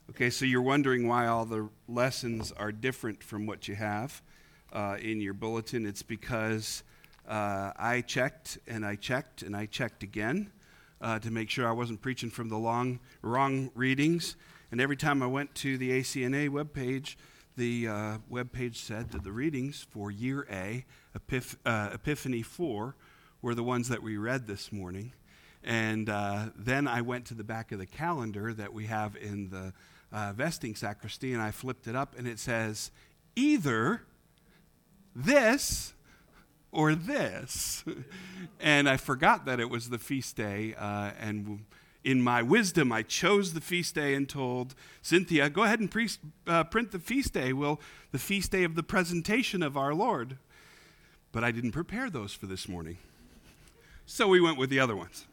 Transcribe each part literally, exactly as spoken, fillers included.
Okay, so you're wondering why all the lessons are different from what you have uh, in your bulletin. It's because uh, I checked and I checked and I checked again uh, to make sure I wasn't preaching from the long, wrong readings. And every time I went to the A C N A webpage, the uh, webpage said that the readings for Year A, Epiph- uh, Epiphany four, were the ones that we read this morning. And uh, then I went to the back of the calendar that we have in the uh, vesting sacristy, and I flipped it up, and it says either this or this. And I forgot that it was the feast day, uh, and in my wisdom, I chose the feast day and told Cynthia, go ahead and pre- uh, print the feast day. Well, the feast day of the presentation of our Lord. But I didn't prepare those for this morning. So we went with the other ones.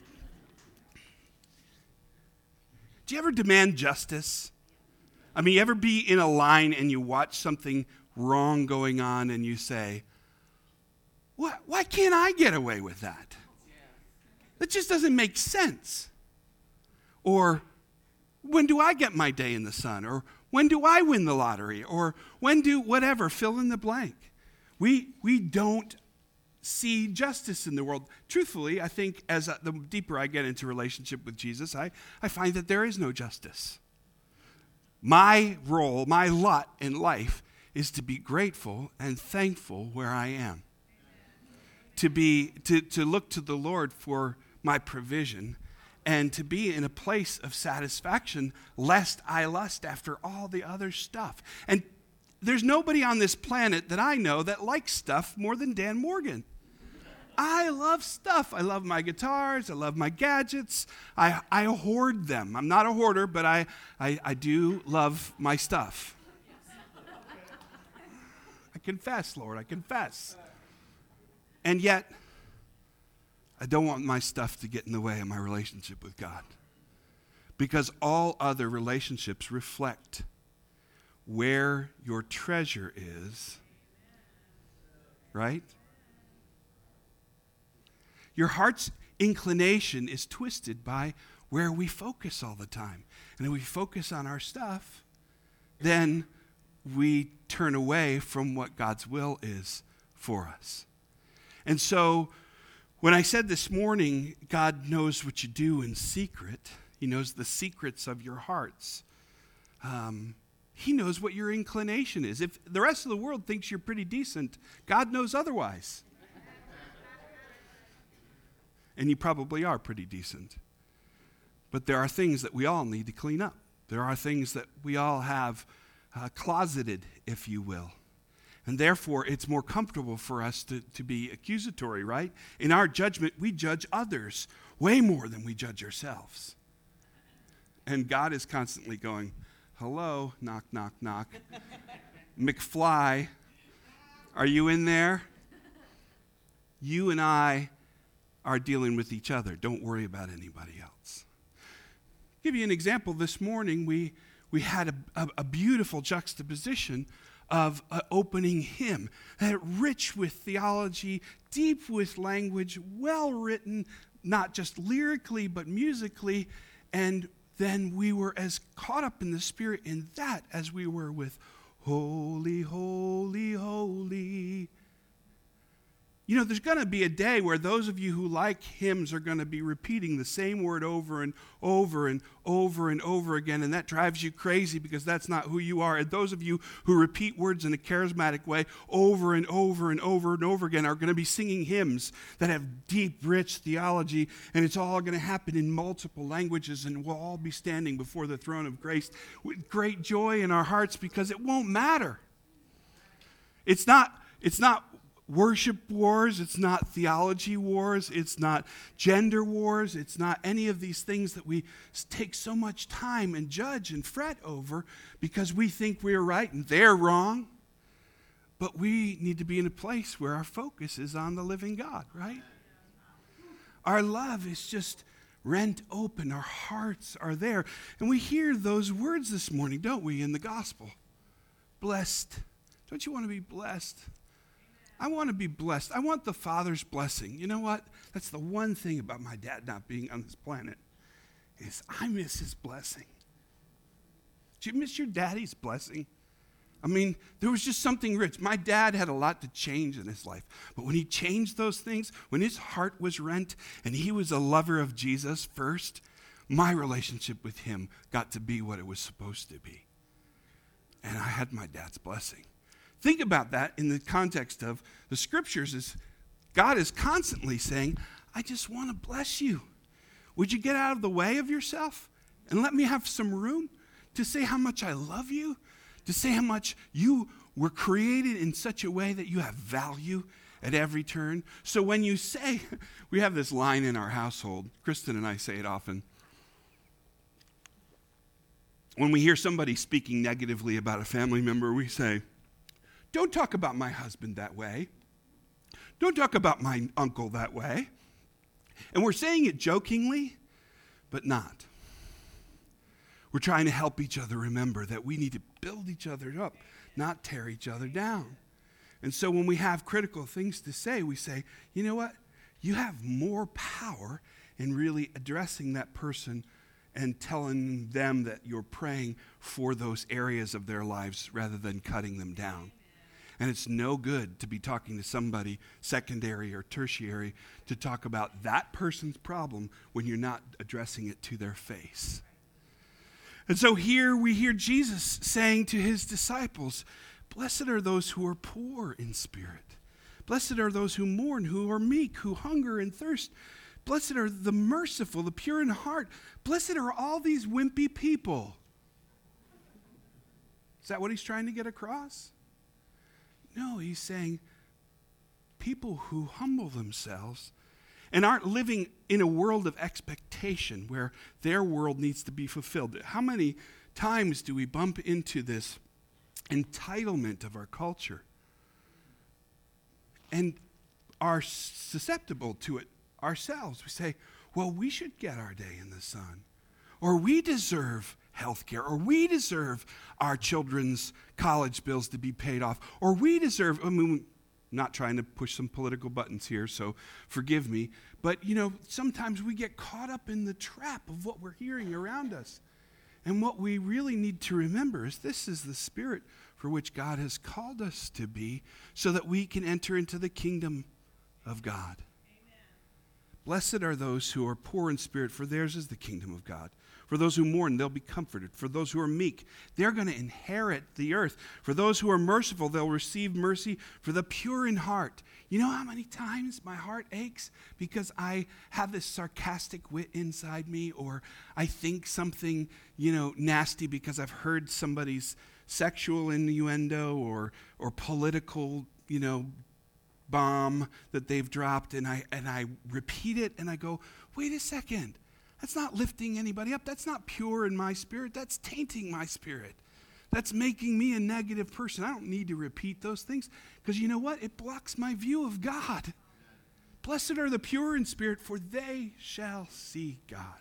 Do you ever demand justice? I mean, you ever be in a line and you watch something wrong going on and you say, what, why can't I get away with that? That just doesn't make sense. Or, when do I get my day in the sun? Or, when do I win the lottery? Or, when do whatever, fill in the blank. We, we don't see justice in the world. Truthfully, I think as uh, the deeper I get into relationship with Jesus, I, I find that there is no justice. My role, my lot in life is to be grateful and thankful where I am. To be to, to look to the Lord for my provision and to be in a place of satisfaction lest I lust after all the other stuff. And there's nobody on this planet that I know that likes stuff more than Dan Morgan. I love stuff. I love my guitars. I love my gadgets. I, I hoard them. I'm not a hoarder, but I, I, I do love my stuff. I confess, Lord, I confess. And yet, I don't want my stuff to get in the way of my relationship with God. Because all other relationships reflect where your treasure is, right? Your heart's inclination is twisted by where we focus all the time. And if we focus on our stuff, then we turn away from what God's will is for us. And so when I said this morning, God knows what you do in secret. He knows the secrets of your hearts. Um, he knows what your inclination is. If the rest of the world thinks you're pretty decent, God knows otherwise. And you probably are pretty decent. But there are things that we all need to clean up. There are things that we all have uh, closeted, if you will. And therefore, it's more comfortable for us to, to be accusatory, right? In our judgment, we judge others way more than we judge ourselves. And God is constantly going, hello, knock, knock, knock. McFly, are you in there? You and I are dealing with each other. Don't worry about anybody else. I'll give you an example. This morning, we, we had a, a, a beautiful juxtaposition of an opening hymn, that rich with theology, deep with language, well written, not just lyrically, but musically. And then we were as caught up in the Spirit in that as we were with holy, holy, holy. You know, there's going to be a day where those of you who like hymns are going to be repeating the same word over and over and over and over again, and that drives you crazy because that's not who you are. And those of you who repeat words in a charismatic way over and over and over and over again are going to be singing hymns that have deep, rich theology, and it's all going to happen in multiple languages, and we'll all be standing before the throne of grace with great joy in our hearts because it won't matter. It's not, it's not worship wars, it's not theology wars, it's not gender wars, it's not any of these things that we take so much time and judge and fret over because we think we're right and they're wrong. But we need to be in a place where our focus is on the living God, right? Our love is just rent open, our hearts are there. And we hear those words this morning, don't we, in the gospel? Blessed. Don't you want to be blessed? I want to be blessed. I want the Father's blessing. You know what? That's the one thing about my dad not being on this planet is I miss his blessing. Do you miss your daddy's blessing? I mean, there was just something rich. My dad had a lot to change in his life. But when he changed those things, when his heart was rent and he was a lover of Jesus first, my relationship with him got to be what it was supposed to be. And I had my dad's blessing. Think about that in the context of the scriptures. Is God is constantly saying, I just want to bless you. Would you get out of the way of yourself and let me have some room to say how much I love you? To say how much you were created in such a way that you have value at every turn. So when you say, we have this line in our household, Kristen and I say it often. When we hear somebody speaking negatively about a family member, we say, don't talk about my husband that way. Don't talk about my uncle that way. And we're saying it jokingly, but not. We're trying to help each other remember that we need to build each other up, not tear each other down. And so when we have critical things to say, we say, you know what? You have more power in really addressing that person and telling them that you're praying for those areas of their lives rather than cutting them down. And it's no good to be talking to somebody secondary or tertiary to talk about that person's problem when you're not addressing it to their face. And so here we hear Jesus saying to his disciples, blessed are those who are poor in spirit. Blessed are those who mourn, who are meek, who hunger and thirst. Blessed are the merciful, the pure in heart. Blessed are all these wimpy people. Is that what he's trying to get across? No, he's saying people who humble themselves and aren't living in a world of expectation where their world needs to be fulfilled. How many times do we bump into this entitlement of our culture and are susceptible to it ourselves? We say, well, we should get our day in the sun, or we deserve health care, or we deserve our children's college bills to be paid off, or we deserve, I mean, not trying to push some political buttons here, so forgive me. But, you know, sometimes we get caught up in the trap of what we're hearing around us. And what we really need to remember is this is the spirit for which God has called us to be so that we can enter into the kingdom of God. Amen. Blessed are those who are poor in spirit, for theirs is the kingdom of God. For those who mourn, they'll be comforted. For those who are meek, they're going to inherit the earth. For those who are merciful, they'll receive mercy. For the pure in heart. You know how many times my heart aches because I have this sarcastic wit inside me, or I think something, you know, nasty because I've heard somebody's sexual innuendo or or political, you know, bomb that they've dropped, and I and I repeat it and I go, wait a second. That's not lifting anybody up. That's not pure in my spirit. That's tainting my spirit. That's making me a negative person. I don't need to repeat those things because you know what? It blocks my view of God. Blessed are the pure in spirit, for they shall see God.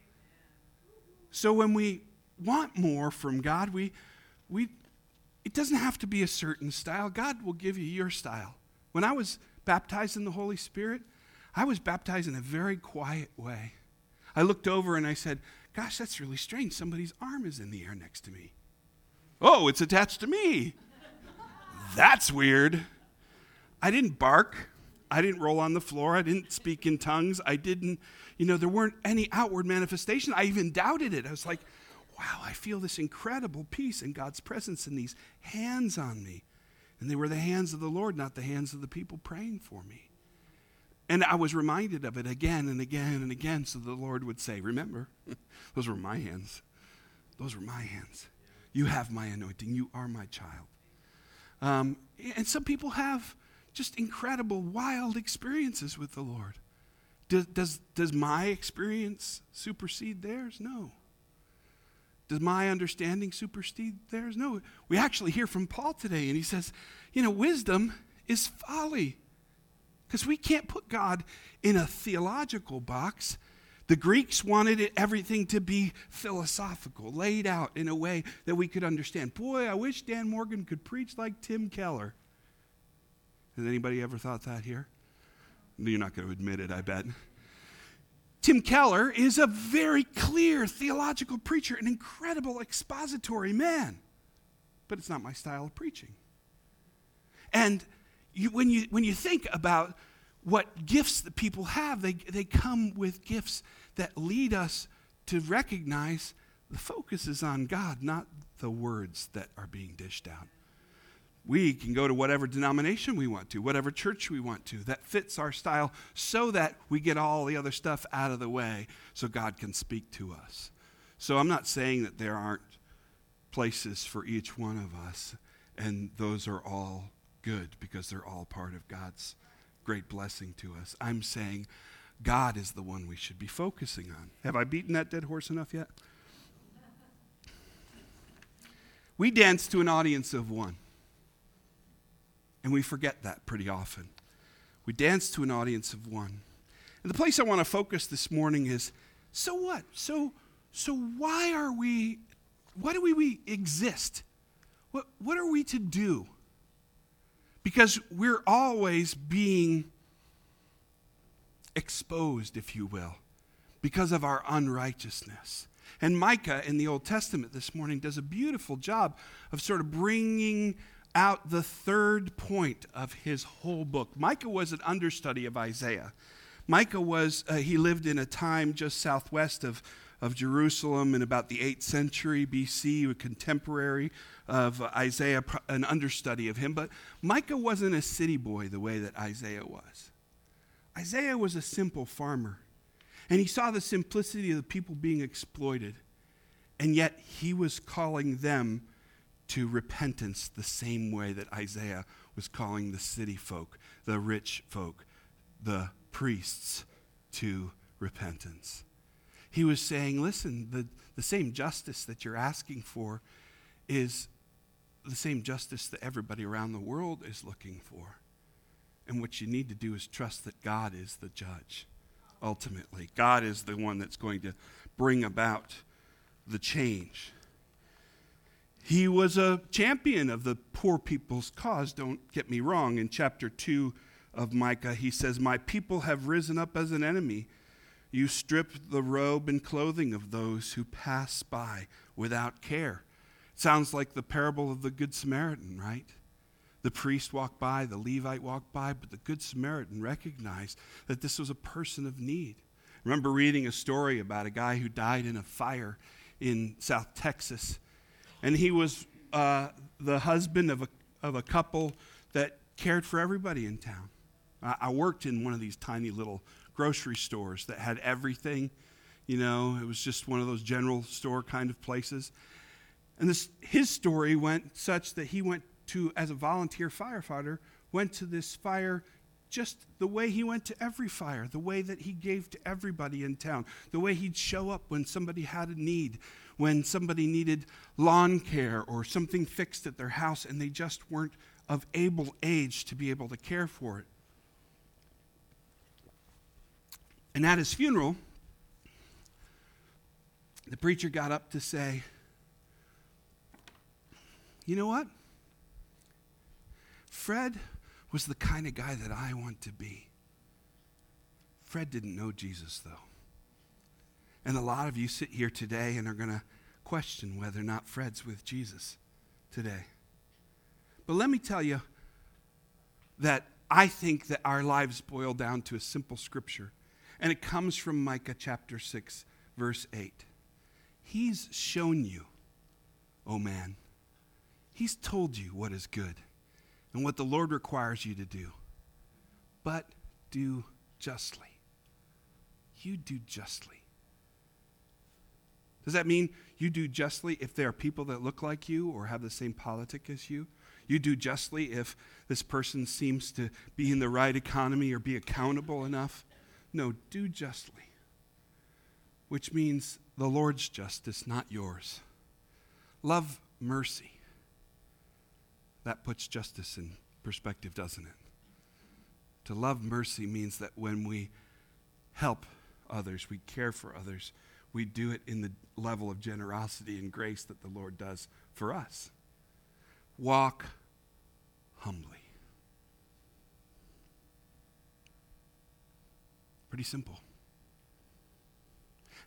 So when we want more from God, we, we, it doesn't have to be a certain style. God will give you your style. When I was baptized in the Holy Spirit, I was baptized in a very quiet way. I looked over and I said, gosh, that's really strange. Somebody's arm is in the air next to me. Oh, it's attached to me. That's weird. I didn't bark. I didn't roll on the floor. I didn't speak in tongues. I didn't, you know, there weren't any outward manifestation. I even doubted it. I was like, wow, I feel this incredible peace and God's presence in these hands on me. And they were the hands of the Lord, not the hands of the people praying for me. And I was reminded of it again and again and again, so the Lord would say, remember, those were my hands. Those were my hands. You have my anointing. You are my child. Um, and some people have just incredible, wild experiences with the Lord. Does, does, does my experience supersede theirs? No. Does my understanding supersede theirs? No. We actually hear from Paul today, and he says, you know, wisdom is folly. Because we can't put God in a theological box. The Greeks wanted it, everything to be philosophical, laid out in a way that we could understand. Boy, I wish Dan Morgan could preach like Tim Keller. Has anybody ever thought that here? You're not going to admit it, I bet. Tim Keller is a very clear theological preacher, an incredible expository man. But it's not my style of preaching. And you, when you when you think about what gifts that people have, they, they come with gifts that lead us to recognize the focus is on God, not the words that are being dished out. We can go to whatever denomination we want to, whatever church we want to, that fits our style so that we get all the other stuff out of the way so God can speak to us. So I'm not saying that there aren't places for each one of us, and those are all good because they're all part of God's great blessing to us. I'm saying God is the one we should be focusing on. Have I beaten that dead horse enough yet? We dance to an audience of one. And we forget that pretty often. We dance to an audience of one. And the place I want to focus this morning is, so what? So so why are we, why do we, we exist? What what are we to do? Because we're always being exposed, if you will, because of our unrighteousness. And Micah in the Old Testament this morning does a beautiful job of sort of bringing out the third point of his whole book. Micah was an understudy of Isaiah. Micah was, uh, he lived in a time just southwest of, of Jerusalem in about the eighth century B C, a contemporary of uh, Isaiah, an understudy of him. But Micah wasn't a city boy the way that Isaiah was. Isaiah was a simple farmer. And he saw the simplicity of the people being exploited. And yet he was calling them to repentance the same way that Isaiah was calling the city folk, the rich folk, the priests to repentance. He was saying, listen, the, the same justice that you're asking for is the same justice that everybody around the world is looking for. And what you need to do is trust that God is the judge, ultimately. God is the one that's going to bring about the change. He was a champion of the poor people's cause, don't get me wrong. In chapter two of Micah, he says, my people have risen up as an enemy. You stripped the robe and clothing of those who pass by without care. It sounds like the parable of the Good Samaritan, right? The priest walked by, the Levite walked by, but the Good Samaritan recognized that this was a person of need. I remember reading a story about a guy who died in a fire in South Texas. And he was uh, the husband of a of a couple that cared for everybody in town. I, I worked in one of these tiny little grocery stores that had everything. You know, it was just one of those general store kind of places. And this his story went such that he went to, as a volunteer firefighter, went to this fire just the way he went to every fire, the way that he gave to everybody in town, the way he'd show up when somebody had a need, when somebody needed lawn care or something fixed at their house and they just weren't of able age to be able to care for it. And at his funeral, the preacher got up to say, you know what? Fred was the kind of guy that I want to be. Fred didn't know Jesus, though. And a lot of you sit here today and are going to question whether or not Fred's with Jesus today. But let me tell you that I think that our lives boil down to a simple scripture. And it comes from Micah chapter six, verse eight. He's shown you, oh man, he's told you what is good and what the Lord requires you to do. But do justly. You do justly. Does that mean you do justly if there are people that look like you or have the same politic as you? You do justly if this person seems to be in the right economy or be accountable enough? No, do justly. Which means the Lord's justice, not yours. Love mercy. That puts justice in perspective, doesn't it? To love mercy means that when we help others, we care for others, we do it in the level of generosity and grace that the Lord does for us. Walk humbly. Pretty simple.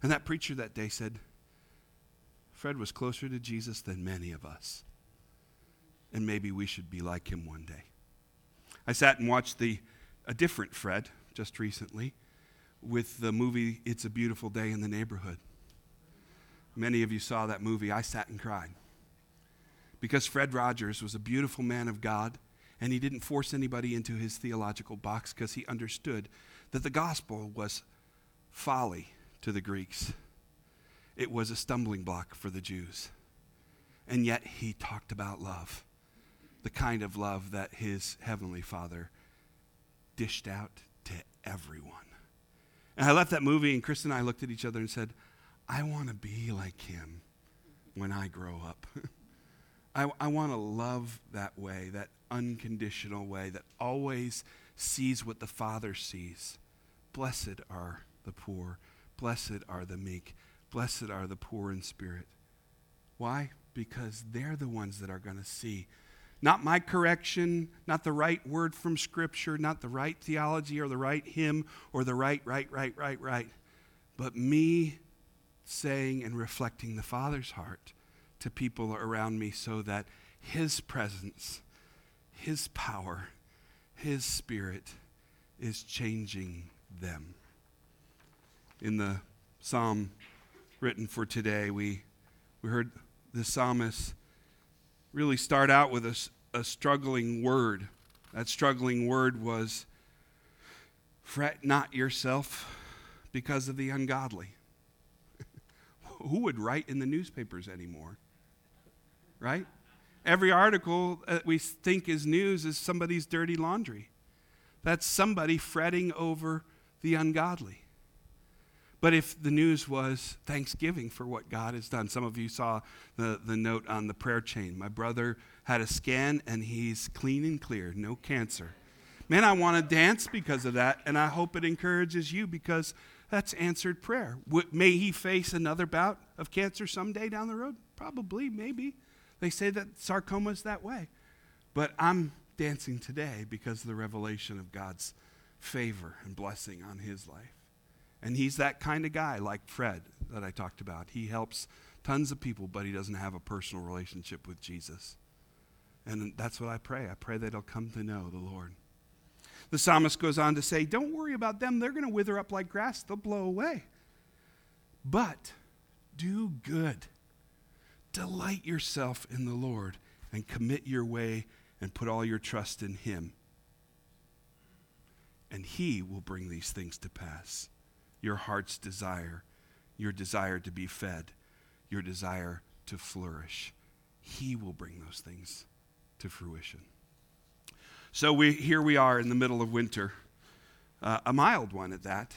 And that preacher that day said, Fred was closer to Jesus than many of us. And maybe we should be like him one day. I sat and watched the a different Fred just recently with the movie It's a Beautiful Day in the Neighborhood. Many of you saw that movie. I sat and cried. Because Fred Rogers was a beautiful man of God, and he didn't force anybody into his theological box because he understood that the gospel was folly to the Greeks. It was a stumbling block for the Jews. And yet he talked about love, the kind of love that his heavenly Father dished out to everyone. And I left that movie, and Chris and I looked at each other and said, I want to be like him when I grow up. I, I want to love that way, that unconditional way that always sees what the Father sees. Blessed are the poor. Blessed are the meek. Blessed are the poor in spirit. Why? Because they're the ones that are going to see. Not my correction, not the right word from Scripture, not the right theology or the right hymn or the right, right, right, right, right. But me saying and reflecting the Father's heart to people around me so that his presence, his power, his Spirit is changing them. In the psalm written for today, we, we heard the psalmist really start out with a, a struggling word. That struggling word was, fret not yourself because of the ungodly. Who would write in the newspapers anymore? Right? Every article that we think is news is somebody's dirty laundry. That's somebody fretting over the ungodly. But if the news was thanksgiving for what God has done, some of you saw the, the note on the prayer chain. My brother had a scan and he's clean and clear, no cancer. Man, I want to dance because of that, and I hope it encourages you because that's answered prayer. May he face another bout of cancer someday down the road? Probably, maybe. They say that sarcoma is that way. But I'm dancing today because of the revelation of God's favor and blessing on his life. And he's that kind of guy like Fred that I talked about. He helps tons of people, but he doesn't have a personal relationship with Jesus. And that's what I pray. I pray that he'll come to know the Lord. The psalmist goes on to say, don't worry about them. They're going to wither up like grass. They'll blow away. But do good. Delight yourself in the Lord and commit your way and put all your trust in him. And he will bring these things to pass. Your heart's desire, your desire to be fed, your desire to flourish. He will bring those things to fruition. So we here we are in the middle of winter, uh, a mild one at that.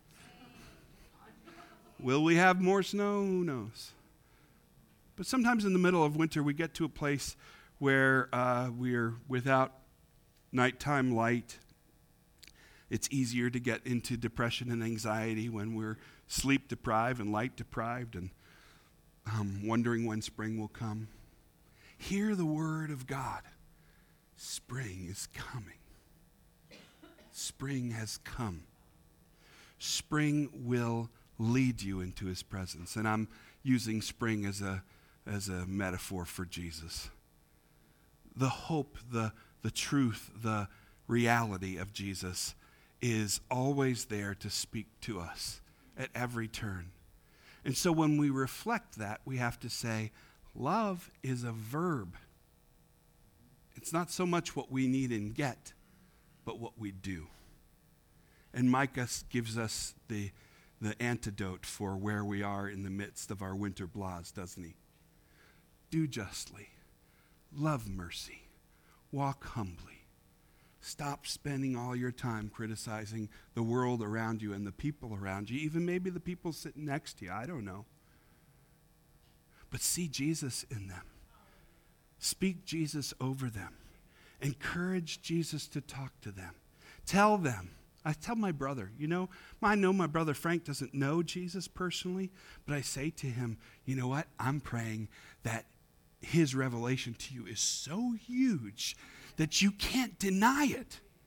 Will we have more snow? Who knows? But sometimes in the middle of winter we get to a place where uh, we're without nighttime light. It's easier to get into depression and anxiety when we're sleep deprived and light deprived and um, wondering when spring will come. Hear the word of God. Spring is coming. Spring has come. Spring will lead you into his presence. And I'm using spring as a as a metaphor for Jesus. The hope, the, the truth, the reality of Jesus is always there to speak to us at every turn. And so when we reflect that, we have to say, love is a verb. It's not so much what we need and get, but what we do. And Micah gives us the, the antidote for where we are in the midst of our winter blahs, doesn't he? Do justly, love mercy, walk humbly. Stop spending all your time criticizing the world around you and the people around you, even maybe the people sitting next to you. I don't know. But see Jesus in them. Speak Jesus over them. Encourage Jesus to talk to them. Tell them. I tell my brother, you know, I know my brother Frank doesn't know Jesus personally, but I say to him, you know what? I'm praying that his revelation to you is so huge that you can't deny it.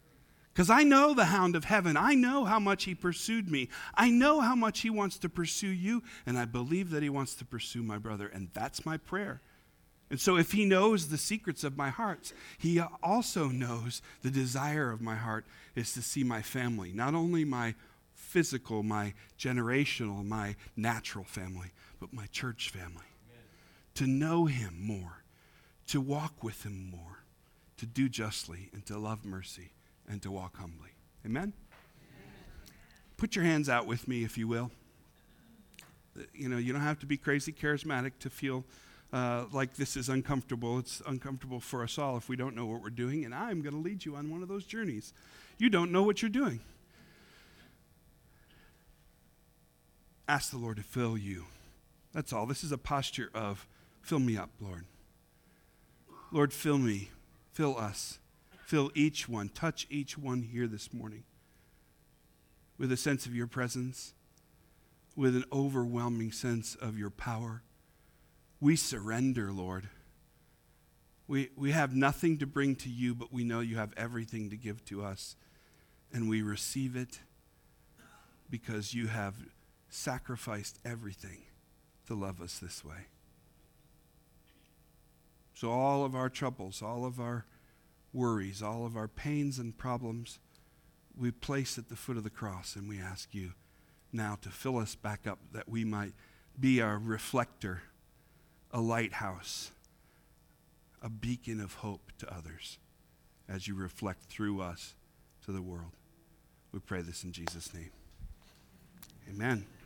Because I know the hound of heaven. I know how much he pursued me. I know how much he wants to pursue you, and I believe that he wants to pursue my brother, and that's my prayer. And so if he knows the secrets of my heart, he also knows the desire of my heart is to see my family, not only my physical, my generational, my natural family, but my church family. Amen. To know him more, to walk with him more, to do justly, and to love mercy, and to walk humbly. Amen? Amen? Put your hands out with me, if you will. You know, you don't have to be crazy charismatic to feel uh, like this is uncomfortable. It's uncomfortable for us all if we don't know what we're doing, and I'm going to lead you on one of those journeys. You don't know what you're doing. Ask the Lord to fill you. That's all. This is a posture of, fill me up, Lord. Lord, fill me. Fill us. Fill each one, touch each one here this morning with a sense of your presence, with an overwhelming sense of your power. We surrender, Lord. We, we have nothing to bring to you, but we know you have everything to give to us. And we receive it because you have sacrificed everything to love us this way. So all of our troubles, all of our worries, all of our pains and problems, we place at the foot of the cross, and we ask you now to fill us back up that we might be a reflector, a lighthouse, a beacon of hope to others as you reflect through us to the world. We pray this in Jesus' name. Amen.